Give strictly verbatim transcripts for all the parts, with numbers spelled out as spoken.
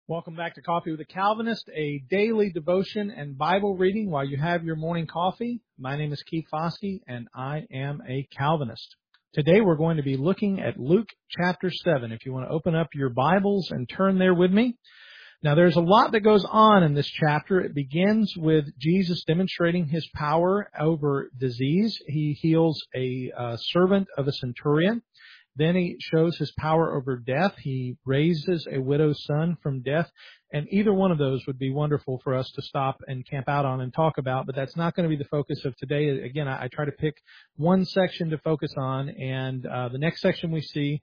Welcome back to Coffee with a Calvinist, a daily devotion and Bible reading while you have your morning coffee. My name is Keith Foskey, and I am a Calvinist. Today we're going to be looking at Luke chapter seven. If you want to open up your Bibles and turn there with me. Now there's a lot that goes on in this chapter. It begins with Jesus demonstrating His power over disease. He heals a uh, servant of a centurion. Then He shows His power over death. He raises a widow's son from death. And either one of those would be wonderful for us to stop and camp out on and talk about, but that's not going to be the focus of today. Again, I, I try to pick one section to focus on, and uh, the next section we see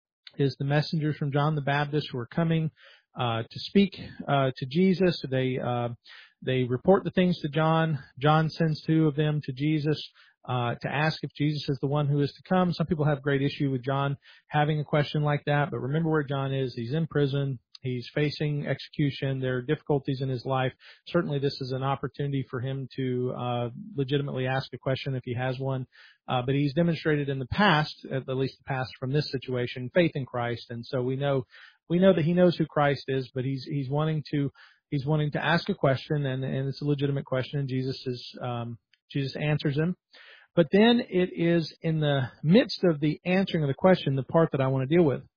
is the messengers from John the Baptist who are coming uh, to speak uh, to Jesus. They uh, they report the things to John. John sends two of them to Jesus Uh, to ask if Jesus is the one who is to come. Some people have great issue with John having a question like that, but remember where John is. He's in prison. He's facing execution. There are difficulties in his life. Certainly this is an opportunity for him to uh, legitimately ask a question if he has one. Uh, but he's demonstrated in the past, at least the past from this situation, faith in Christ. And so we know we know that he knows who Christ is, but he's he's wanting to he's wanting to ask a question, and, and it's a legitimate question, and Jesus is um, Jesus answers him. But then it is in the midst of the answering of the question, the part that I want to deal with.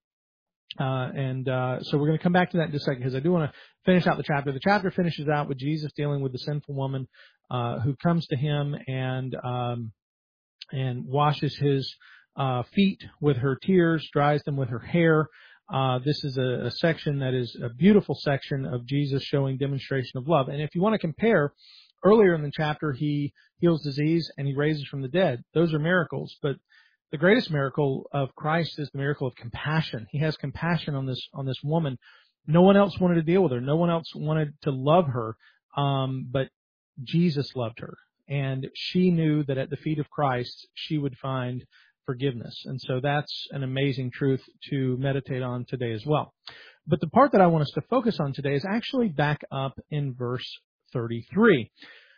Uh, and uh, so we're going to come back to that in just a second, because I do want to finish out the chapter. The chapter finishes out with Jesus dealing with the sinful woman uh, who comes to him and um, and washes his uh, feet with her tears, dries them with her hair. Uh, this is a, a section that is a beautiful section of Jesus showing demonstration of love. And if you want to compare, earlier in the chapter, he heals disease and he raises from the dead. Those are miracles. But the greatest miracle of Christ is the miracle of compassion. He has compassion on this on this woman. No one else wanted to deal with her. No one else wanted to love her. Um, but Jesus loved her. And she knew that at the feet of Christ, she would find forgiveness. And so that's an amazing truth to meditate on today as well. But the part that I want us to focus on today is actually back up in verse thirty-three.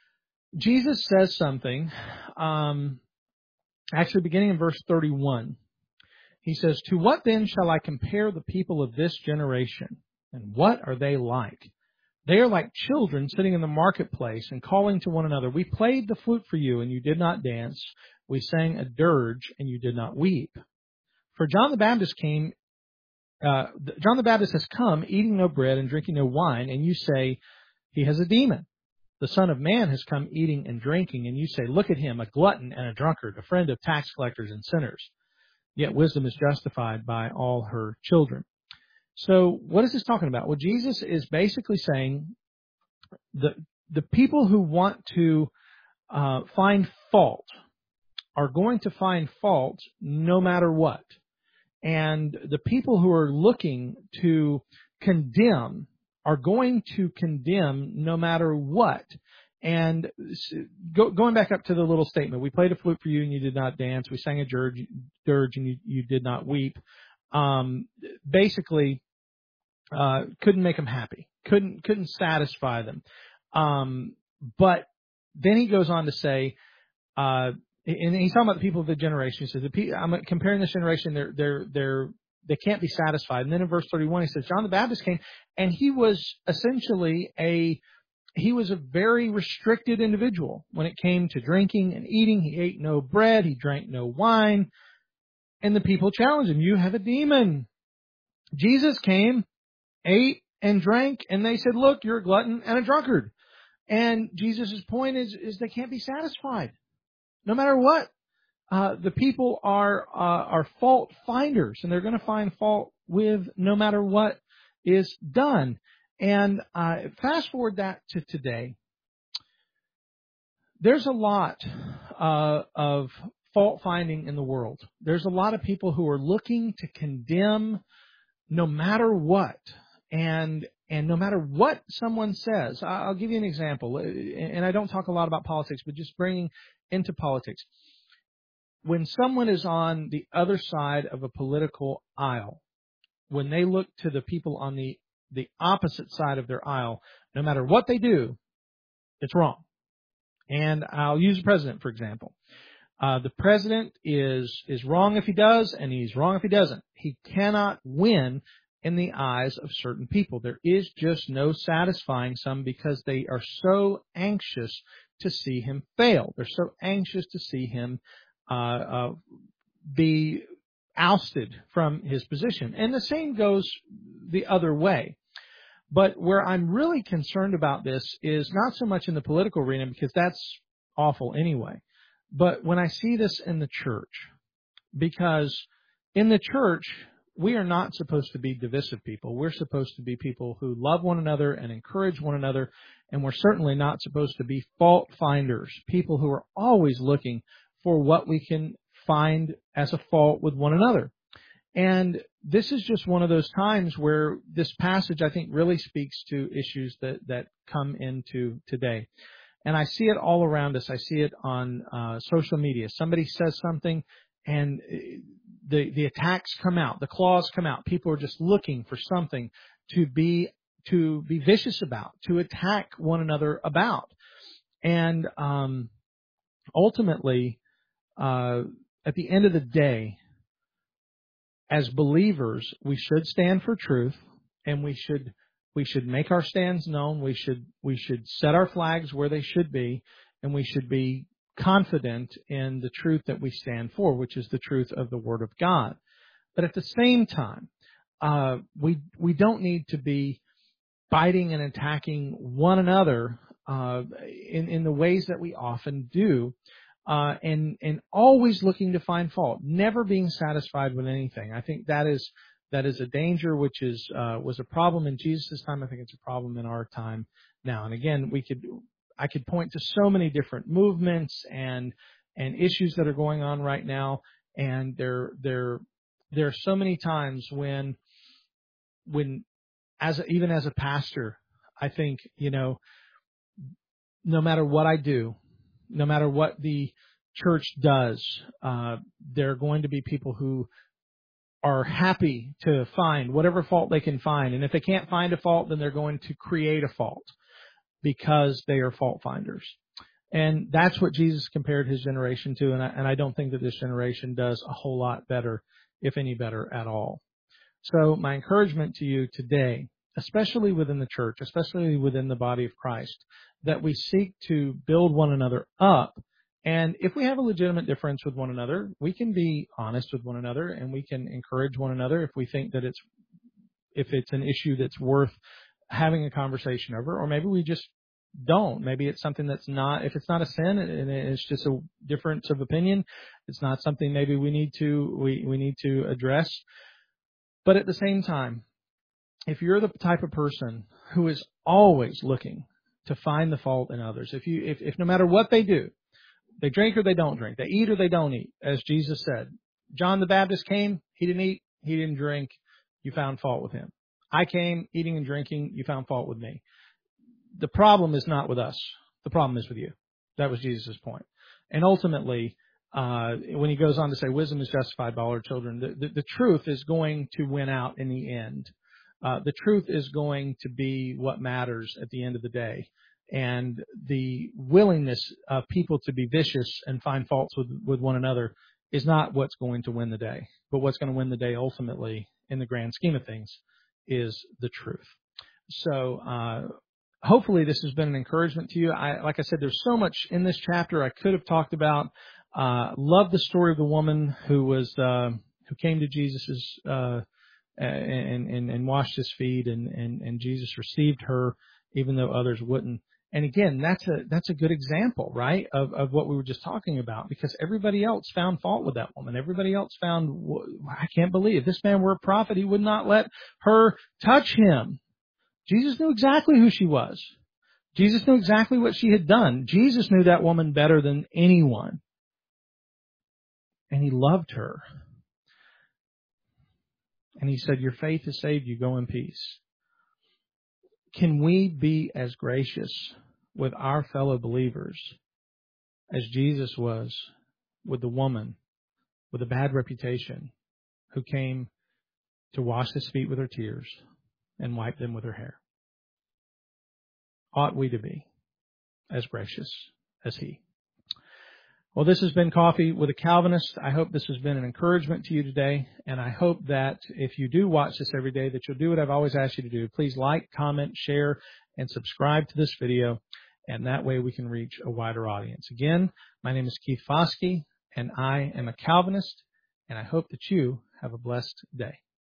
Jesus says something, um, actually beginning in verse thirty-one. He says, "To what then shall I compare the people of this generation? And what are they like? They are like children sitting in the marketplace and calling to one another, 'We played the flute for you, and you did not dance. We sang a dirge, and you did not weep.' For John the Baptist came, uh, John the Baptist has come, eating no bread and drinking no wine, and you say, 'He has a demon.' The Son of Man has come eating and drinking, and you say, 'Look at him, a glutton and a drunkard, a friend of tax collectors and sinners.' Yet wisdom is justified by all her children." So what is this talking about? Well, Jesus is basically saying the the people who want to uh, find fault are going to find fault no matter what. And the people who are looking to condemn are going to condemn no matter what. And go, going back up to the little statement, "We played a flute for you and you did not dance. We sang a dirge, dirge and you, you did not weep." Um, basically, uh, couldn't make them happy. Couldn't, couldn't satisfy them. Um, but then he goes on to say, uh, and he's talking about the people of the generation. He says, the pe- I'm comparing this generation, they're, they're, they're, they can't be satisfied. And then in verse thirty-one, he says, John the Baptist came, and he was essentially a, he was a very restricted individual when it came to drinking and eating. He ate no bread. He drank no wine. And the people challenged him, "You have a demon." Jesus came, ate and drank, and they said, "Look, you're a glutton and a drunkard." And Jesus' point is, is they can't be satisfied no matter what. Uh, the people are uh, are fault finders, and they're going to find fault with no matter what is done. And uh, fast forward that to today. There's a lot uh, of fault finding in the world. There's a lot of people who are looking to condemn no matter what, and and no matter what someone says. I'll give you an example, and I don't talk a lot about politics, but just bringing into politics. When someone is on the other side of a political aisle, when they look to the people on the, the opposite side of their aisle, no matter what they do, it's wrong. And I'll use the president, for example. Uh, the president is, is wrong if he does, and he's wrong if he doesn't. He cannot win in the eyes of certain people. There is just no satisfying some because they are so anxious to see him fail. They're so anxious to see him uh, uh, be ousted from his position. And the same goes the other way. But where I'm really concerned about this is not so much in the political arena, because that's awful anyway, but when I see this in the church, because in the church, we are not supposed to be divisive people. We're supposed to be people who love one another and encourage one another, and we're certainly not supposed to be fault finders, people who are always looking for what we can find as a fault with one another. And this is just one of those times where this passage, I think, really speaks to issues that, that come into today. And I see it all around us. I see it on uh, social media. Somebody says something, and the the attacks come out, the claws come out. People are just looking for something to be to be vicious about, to attack one another about. And um, ultimately, uh, at the end of the day, as believers, we should stand for truth, and we should we should make our stands known. We should we should set our flags where they should be, and we should be confident in the truth that we stand for, which is the truth of the Word of God. But at the same time, uh, we we don't need to be fighting and attacking one another uh, in in the ways that we often do. Uh, and, and always looking to find fault, never being satisfied with anything. I think that is, that is a danger, which is, uh, was a problem in Jesus' time. I think it's a problem in our time now. And again, we could, I could point to so many different movements and, and issues that are going on right now. And there, there, there are so many times when, when, as a, even as a pastor, I think, you know, no matter what I do, no matter what the church does, uh, there are going to be people who are happy to find whatever fault they can find. And if they can't find a fault, then they're going to create a fault because they are fault finders. And that's what Jesus compared his generation to. And I, and I don't think that this generation does a whole lot better, if any better at all. So my encouragement to you today, especially within the church, especially within the body of Christ, that we seek to build one another up. And if we have a legitimate difference with one another, we can be honest with one another, and we can encourage one another if we think that it's, if it's an issue that's worth having a conversation over, or maybe we just don't. Maybe it's something that's not, if it's not a sin and it's just a difference of opinion, it's not something maybe we need to, we, we need to address. But at the same time, if you're the type of person who is always looking to find the fault in others, if you, if, if no matter what they do, they drink or they don't drink, they eat or they don't eat, as Jesus said, John the Baptist came, he didn't eat, he didn't drink, you found fault with him. I came eating and drinking, you found fault with me. The problem is not with us. The problem is with you. That was Jesus' point. And ultimately, uh, when he goes on to say wisdom is justified by all her children, the, the, the truth is going to win out in the end. Uh, the truth is going to be what matters at the end of the day. And the willingness of people to be vicious and find faults with, with one another is not what's going to win the day. But what's going to win the day ultimately, in the grand scheme of things, is the truth. So uh, hopefully this has been an encouragement to you. I, like I said, there's so much in this chapter I could have talked about. Uh, love the story of the woman who was uh, who came to Jesus's uh, and, and and washed his feet, and, and and Jesus received her, even though others wouldn't. And again, that's a that's a good example, right, of of what we were just talking about, because everybody else found fault with that woman. Everybody else found, I can't believe if this man were a prophet, he would not let her touch him. Jesus knew exactly who she was. Jesus knew exactly what she had done. Jesus knew that woman better than anyone. And he loved her. And he said, your faith has saved you. Go in peace. Can we be as gracious with our fellow believers as Jesus was with the woman with a bad reputation who came to wash his feet with her tears and wipe them with her hair? Ought we to be as gracious as he? Well, this has been Coffee with a Calvinist. I hope this has been an encouragement to you today, and I hope that if you do watch this every day, that you'll do what I've always asked you to do. Please like, comment, share, and subscribe to this video, and that way we can reach a wider audience. Again, my name is Keith Foskey, and I am a Calvinist, and I hope that you have a blessed day.